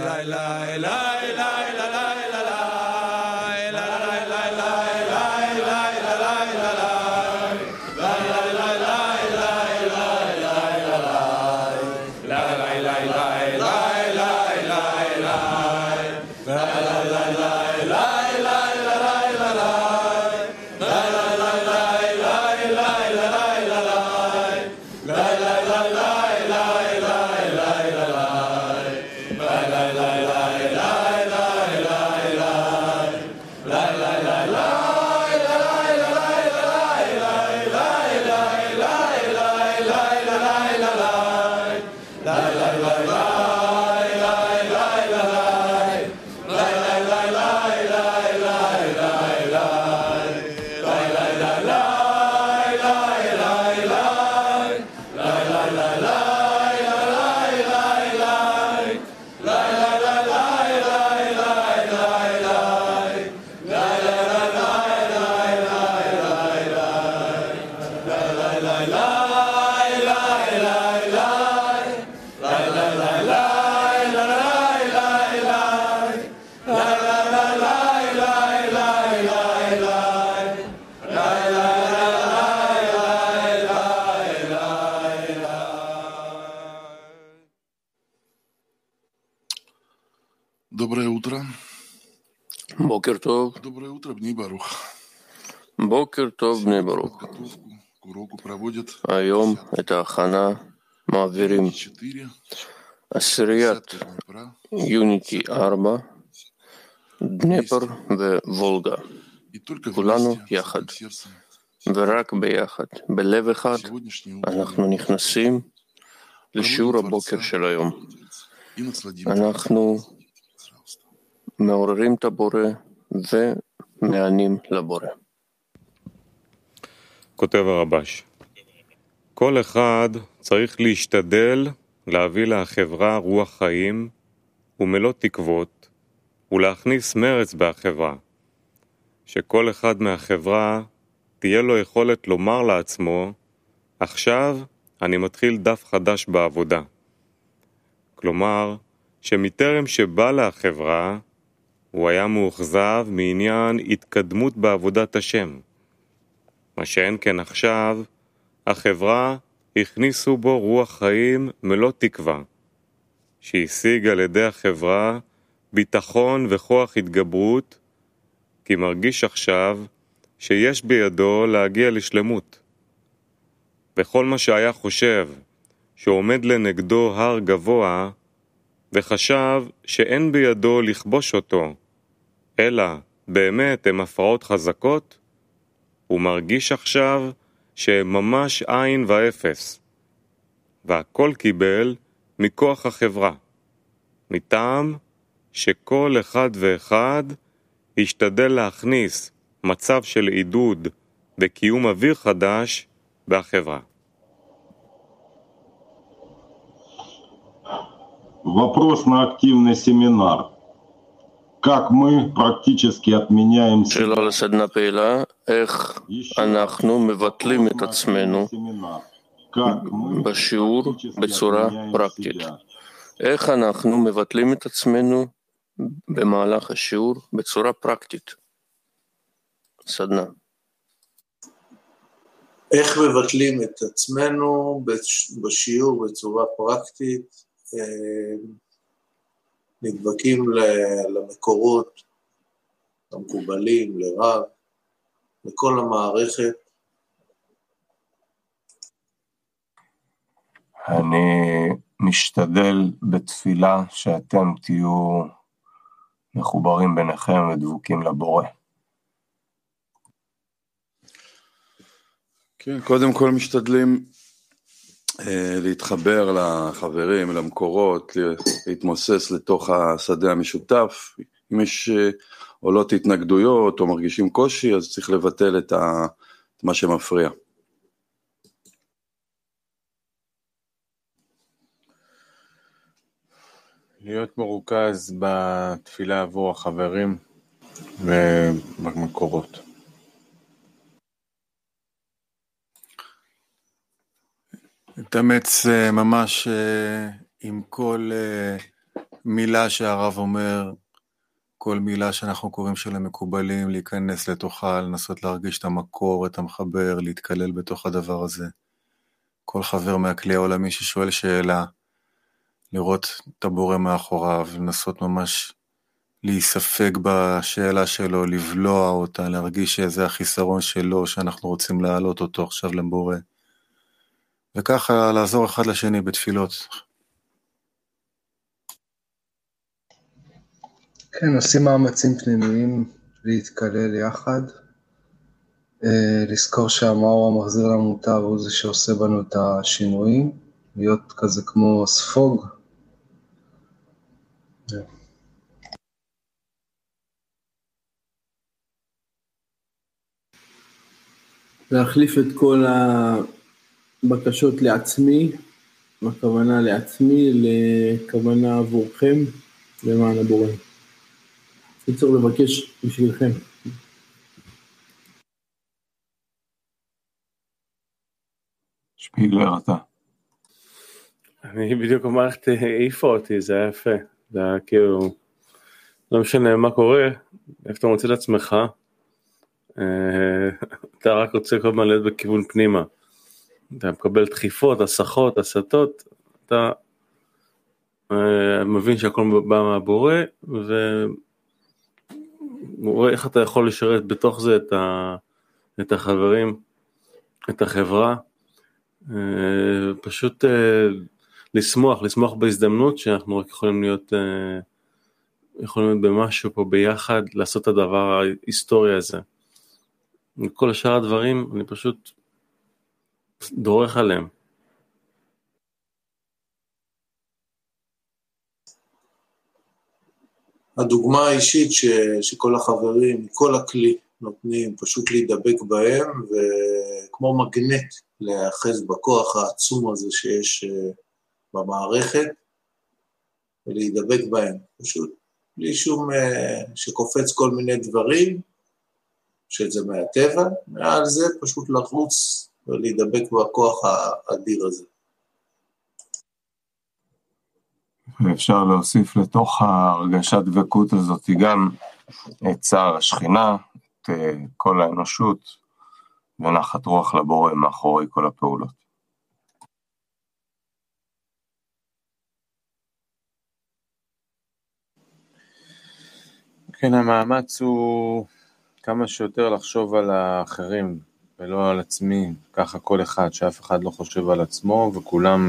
Доброе утро. בוקר טוב. Доброе утро, Бней Барух. בוקר טוב, בני ברוך. Подготовку к уроку проводят היום את ההכנה מעבירים 4, עשיריית 10 Днепра, יוניטי 4, דנפר ווולגה, и только כולנו вместе, с יחד, одним сердцем, ורק ביחד, בלב אחד, сегодняшний אנחנו утренний נכנסים לשיעור הבוקר של היום. и насладимся. אנחנו Пожалуйста. מעוררים את הבורא ומענים לבורא. כותב הרבש, כל אחד צריך להשתדל להביא לחברה רוח חיים ומלוא תקוות ולהכניס מרץ בחברה, שכל אחד מהחברה תהיה לו יכולת לומר לעצמו, עכשיו אני מתחיל דף חדש בעבודה. כלומר, שמטרם שבא לחברה, הוא היה מאוכזב מעניין התקדמות בעבודת השם. מה שאין כן עכשיו, החברה הכניסו בו רוח חיים מלוא תקווה, שהשיג על ידי החברה ביטחון וכוח התגברות, כי מרגיש עכשיו שיש בידו להגיע לשלמות. וכל מה שהיה חושב שעומד לנגדו הר גבוה, וחשב שאין בידו לכבוש אותו, אלא באמת הם הפרעות חזקות, הוא מרגיש עכשיו שהם ממש עין ואפס, והכל קיבל מכוח החברה, מטעם שכל אחד ואחד ישתדל להכניס מצב של עידוד וקיום אוויר חדש בחברה. Вопрос на активный семинар. Как мы практически отменяем שאלה לסדנה פעילה, איך אנחנו מבטלים את עצמנו בשיעור בצורה פרקטית. איך אנחנו מבטלים את עצמנו במהלך השיעור בצורה פרקטית. סדנה. איך מבטלים את עצמנו בשיעור בצורה פרקטית, נדבקים למקורות המקובלים, לרב, לכל המערכת. אני משתדל בתפילה שאתם תהיו מחוברים ביניכם ודבוקים לבורא. כן, קודם כל משתדלים להתחבר לחברים, למקורות, להתמוסס לתוך השדה המשותף. אם יש עולות התנגדויות או מרגישים קושי, אז צריך לבטל את מה שמפריע. להיות מרוכז בתפילה עבור החברים ובמקורות. להתאמץ ממש עם כל מילה שהרב אומר, כל מילה שאנחנו קוראים של המקובלים, להיכנס לתוכה, לנסות להרגיש את המקור, את המחבר, להתקלל בתוך הדבר הזה. כל חבר מהכלי העולמי ששואל שאלה, לראות את הבורא מאחוריו, לנסות ממש להיספק בשאלה שלו, לבלוע אותה, להרגיש שזה החיסרון שלו, שאנחנו רוצים להעלות אותו עכשיו לבורא. וככה לעזור אחד לשני בתפילות. כן, עושים מאמצים פנימיים להתקלל יחד, לזכור שהמאור המחזיר למוטב הוא זה שעושה בנו את השינויים, להיות כזה כמו ספוג. להחליף את כל הבקשות לעצמי, הכוונה לעצמי, לכוונה עבורכם, למען הבורא. צריך לבקש בשבילכם. שפיגלר אתה. אני בדיוק אמרת, העיפה אותי, זה היה יפה. זה היה כאילו, לא משנה מה קורה, איפה אתה מוצא לעצמך, אתה רק רוצה כל הזמן להיות בכיוון פנימה. אתה מקבל דחיפות, הסחות, הסתות, אתה מבין שהכל בא מהבורא, ורואה איך אתה יכול לשרת בתוך זה את החברים, את החברה, פשוט לשמוח בהזדמנות שאנחנו רק יכולים להיות במשהו פה ביחד, לעשות את הדבר ההיסטורי הזה. כל השאר הדברים אני פשוט דורך עליהם. הדוגמה האישית שכל החברים, כל הכלי נותנים פשוט להידבק בהם, וכמו מגנט להאחז בכוח העצום הזה שיש במערכת, ולהידבק בהם, פשוט בלי שום שקופץ כל מיני דברים, שזה מהטבע, מעל זה פשוט לחוץ ולהידבק בכוח האדיר הזה. ואפשר להוסיף לתוך הרגשת דבקות הזאת גם את צער השכינה, את כל האנושות, ונחת רוח לבורא מאחורי כל הפעולות. כן, המאמץ הוא כמה שיותר לחשוב על האחרים ולא על עצמי, ככה כל אחד, שאף אחד לא חושב על עצמו, וכולם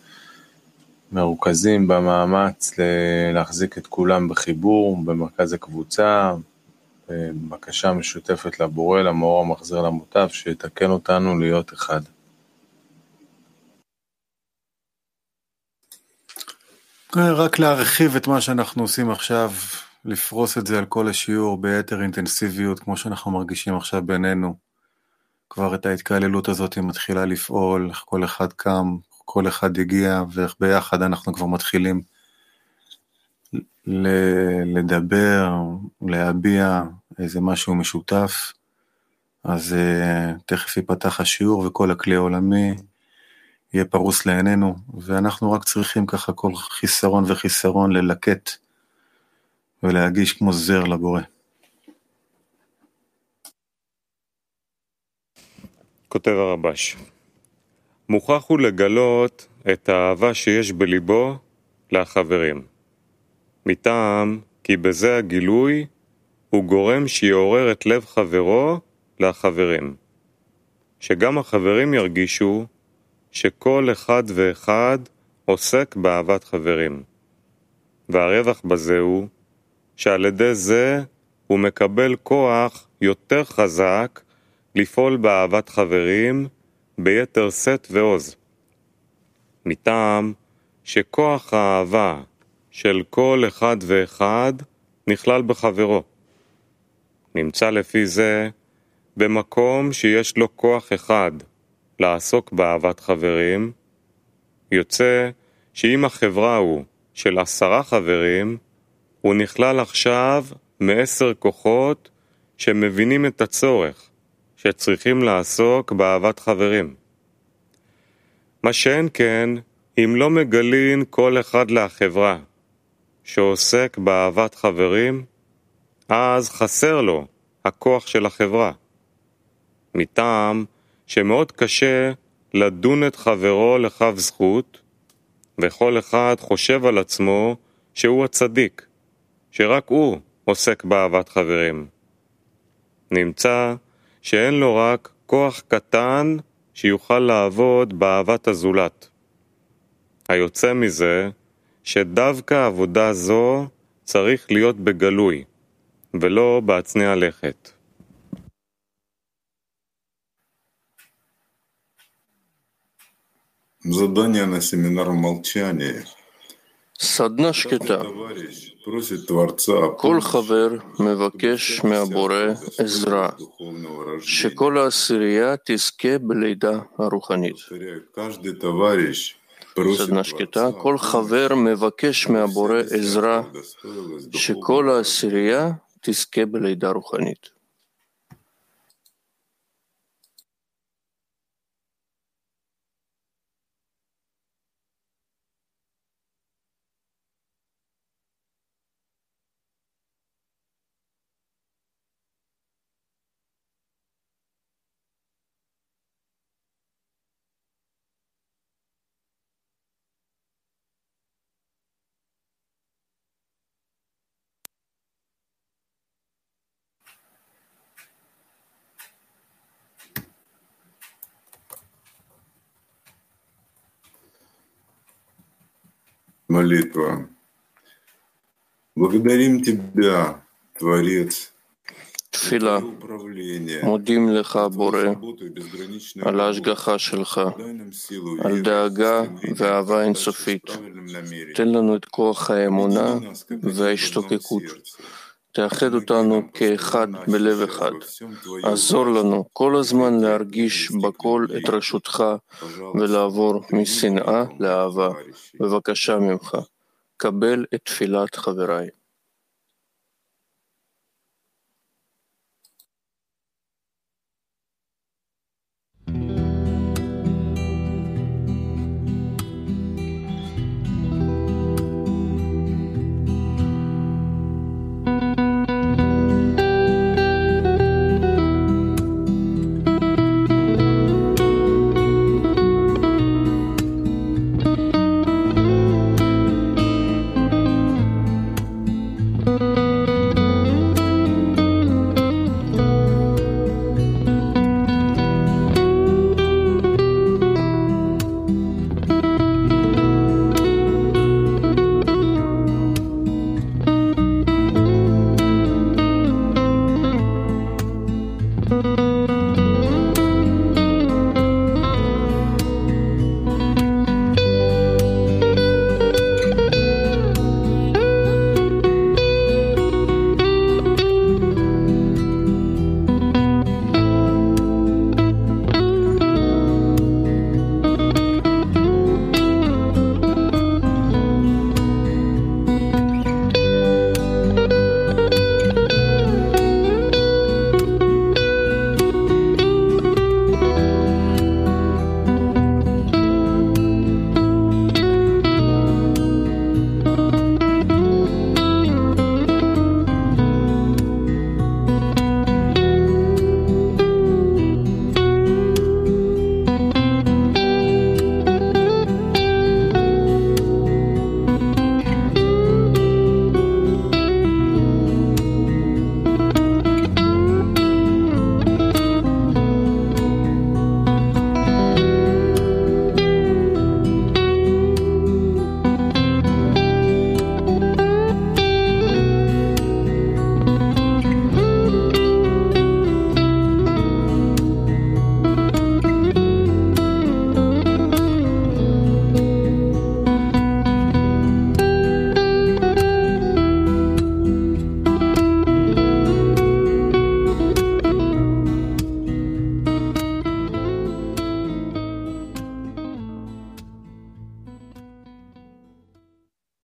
מרוכזים במאמץ להחזיק את כולם בחיבור, במרכז הקבוצה, בקשה משותפת לבורא, למאור המחזיר למוטב, שיתקן אותנו להיות אחד. רק להרחיב את מה שאנחנו עושים עכשיו, לפרוס את זה על כל השיעור ביתר אינטנסיביות, כמו שאנחנו מרגישים עכשיו בינינו. כבר את ההתקללות הזאת מתחילה לפעול, כל אחד קם, כל אחד הגיע, ואיך ביחד אנחנו כבר מתחילים לדבר, להביע איזה משהו משותף. אז תכף ייפתח השיעור וכל הכלי העולמי יהיה פרוס לעינינו, ואנחנו רק צריכים ככה כל חיסרון וחיסרון ללקט ולהגיש כמו זר לבורא. כותב הרבש, מוכרח הוא לגלות את האהבה שיש בליבו לחברים. מטעם כי בזה הגילוי הוא גורם שיעורר את לב חברו לחברים. שגם החברים ירגישו שכל אחד ואחד עוסק באהבת חברים. והרווח בזה הוא שעל ידי זה הוא מקבל כוח יותר חזק לפעול באהבת חברים ביתר שאת ועוז. מטעם שכוח האהבה של כל אחד ואחד נכלל בחברו. נמצא לפי זה במקום שיש לו כוח אחד לעסוק באהבת חברים, יוצא שאם החברה הוא של 10 חברים, הוא נכלל עכשיו מ10 כוחות שמבינים את הצורך שצריכים לעסוק באהבת חברים. מה שאין כן, אם לא מגלין כל אחד לחברה, שעוסק באהבת חברים, אז חסר לו הכוח של החברה. מטעם שמאוד קשה לדון את חברו לכף זכות, וכל אחד חושב על עצמו שהוא הצדיק, שרק הוא עוסק באהבת חברים. נמצא שאין לו רק כוח קטן שיוכל לעבוד באהבת הזולת. היוצא מזה שדווקא עבודה זו צריך להיות בגלוי, ולא בעצני הלכת. Задание на семинар молчания. סדנה שקטה. כל חבר מבקש מהבורא עזרה, שכל העשירייה תזכה בלידה הרוחנית. סדנה שקטה. כל חבר מבקש מהבורא עזרה, שכל העשירייה תזכה בלידה רוחנית. Молитва. Благодарим Тебя, Творец, תפילה. מודים לך בורא על ההשגחה שלך, על דאגה ואהבה אינסופית. תן לנו את כוח האמונה וההשתוקקות. תאחד אותנו כאחד בלב אחד. עזור לנו כל הזמן להרגיש בכל את רשותך ולעבור משנאה לאהבה. בבקשה ממך, קבל את תפילת חבריי.